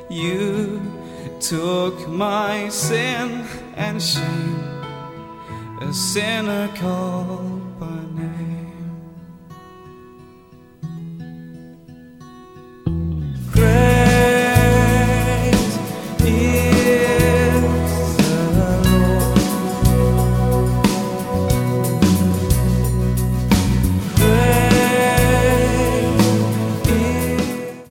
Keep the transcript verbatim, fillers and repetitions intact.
You took my sin and shame, a sinner called by name.